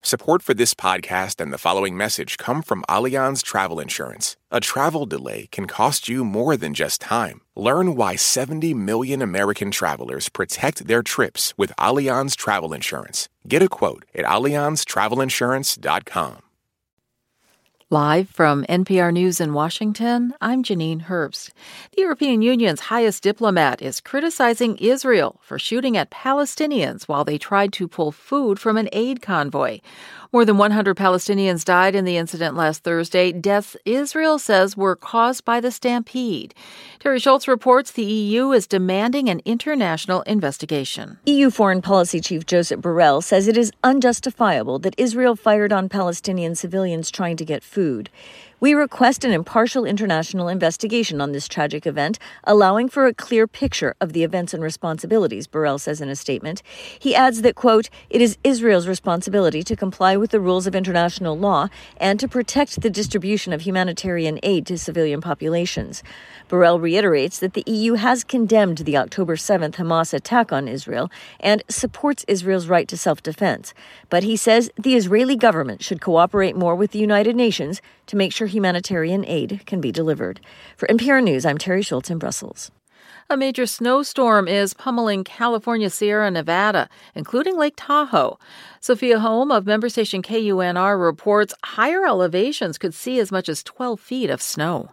Support for this podcast and the following message come from Allianz Travel Insurance. A travel delay can cost you more than just time. Learn why 70 million American travelers protect their trips with Allianz Travel Insurance. Get a quote at allianztravelinsurance.com. Live from NPR News in Washington, I'm Janine Herbst. The European Union's highest diplomat is criticizing Israel for shooting at Palestinians while they tried to pull food from an aid convoy. More than 100 Palestinians died in the incident last Thursday, deaths Israel says were caused by the stampede. Terry Schultz reports the EU is demanding an international investigation. EU Foreign Policy Chief Josep Borrell says it is unjustifiable that Israel fired on Palestinian civilians trying to get food. We request an impartial international investigation on this tragic event, allowing for a clear picture of the events and responsibilities, Borrell says in a statement. He adds that, quote, it is Israel's responsibility to comply with the rules of international law and to protect the distribution of humanitarian aid to civilian populations. Borrell reiterates that the EU has condemned the October 7th Hamas attack on Israel and supports Israel's right to self-defense. But he says the Israeli government should cooperate more with the United Nations to make sure humanitarian aid can be delivered. For NPR News, I'm Terry Schultz in Brussels. A major snowstorm is pummeling California Sierra Nevada, including Lake Tahoe. Sophia Holm of member station KUNR reports higher elevations could see as much as 12 feet of snow.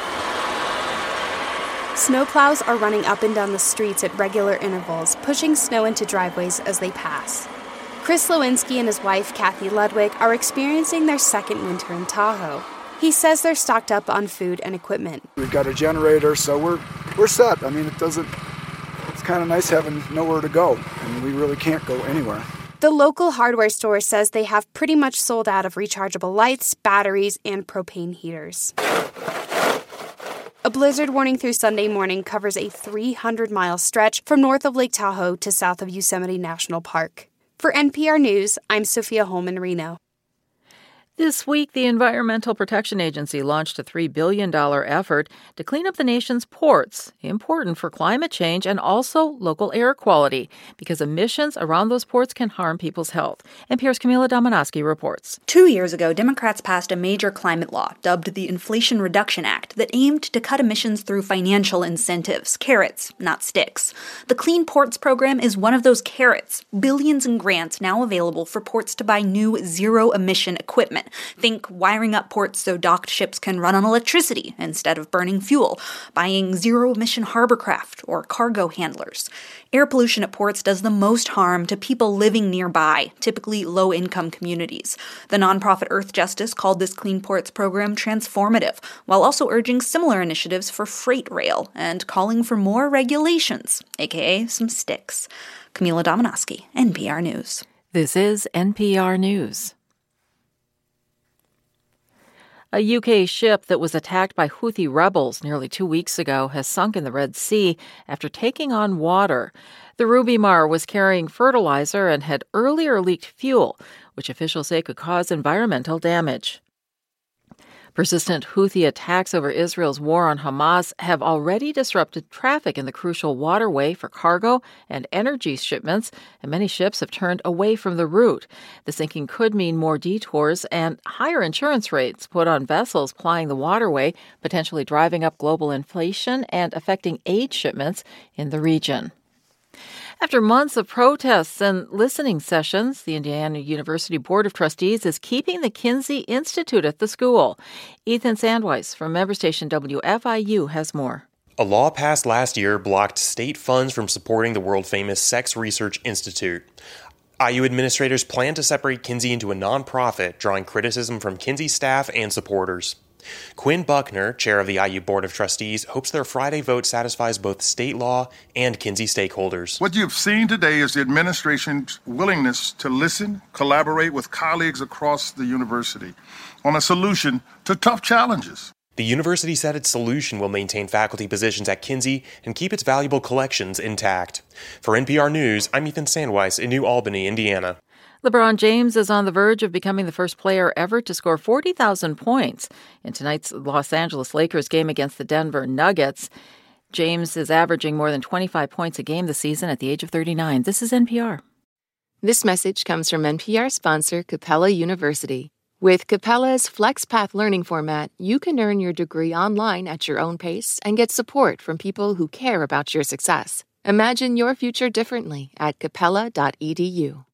Snowplows are running up and down the streets at regular intervals, pushing snow into driveways as they pass. Chris Lewinsky and his wife, Kathy Ludwig, are experiencing their second winter in Tahoe. He says they're stocked up on food and equipment. We've got a generator, so we're set. I mean, it's kind of nice having nowhere to go, and we really can't go anywhere. The local hardware store says they have pretty much sold out of rechargeable lights, batteries, and propane heaters. A blizzard warning through Sunday morning covers a 300-mile stretch from north of Lake Tahoe to south of Yosemite National Park. For NPR News, I'm Sophia Holm in Reno. This week, the Environmental Protection Agency launched a $3 billion effort to clean up the nation's ports, important for climate change and also local air quality, because emissions around those ports can harm people's health. NPR's Camila Domonoske reports. 2 years ago, Democrats passed a major climate law, dubbed the Inflation Reduction Act, that aimed to cut emissions through financial incentives, carrots, not sticks. The Clean Ports program is one of those carrots, billions in grants now available for ports to buy new zero-emission equipment. Think wiring up ports so docked ships can run on electricity instead of burning fuel, buying zero-emission hovercraft or cargo handlers. Air pollution at ports does the most harm to people living nearby, typically low-income communities. The nonprofit Earth Justice called this Clean Ports program transformative, while also urging similar initiatives for freight rail and calling for more regulations, aka some sticks. Camila Domonoske, NPR News. This is NPR News. A UK ship that was attacked by Houthi rebels nearly 2 weeks ago has sunk in the Red Sea after taking on water. The Ruby Mar was carrying fertilizer and had earlier leaked fuel, which officials say could cause environmental damage. Persistent Houthi attacks over Israel's war on Hamas have already disrupted traffic in the crucial waterway for cargo and energy shipments, and many ships have turned away from the route. The sinking could mean more detours and higher insurance rates put on vessels plying the waterway, potentially driving up global inflation and affecting aid shipments in the region. After months of protests and listening sessions, the Indiana University Board of Trustees is keeping the Kinsey Institute at the school. Ethan Sandweiss from member station WFIU has more. A law passed last year blocked state funds from supporting the world-famous Sex Research Institute. IU administrators plan to separate Kinsey into a nonprofit, drawing criticism from Kinsey staff and supporters. Quinn Buckner, chair of the IU Board of Trustees, hopes their Friday vote satisfies both state law and Kinsey stakeholders. What you've seen today is the administration's willingness to listen, collaborate with colleagues across the university on a solution to tough challenges. The university said its solution will maintain faculty positions at Kinsey and keep its valuable collections intact. For NPR News, I'm Ethan Sandweiss in New Albany, Indiana. LeBron James is on the verge of becoming the first player ever to score 40,000 points in tonight's Los Angeles Lakers game against the Denver Nuggets. James is averaging more than 25 points a game this season at the age of 39. This is NPR. This message comes from NPR sponsor Capella University. With Capella's FlexPath learning format, you can earn your degree online at your own pace and get support from people who care about your success. Imagine your future differently at capella.edu.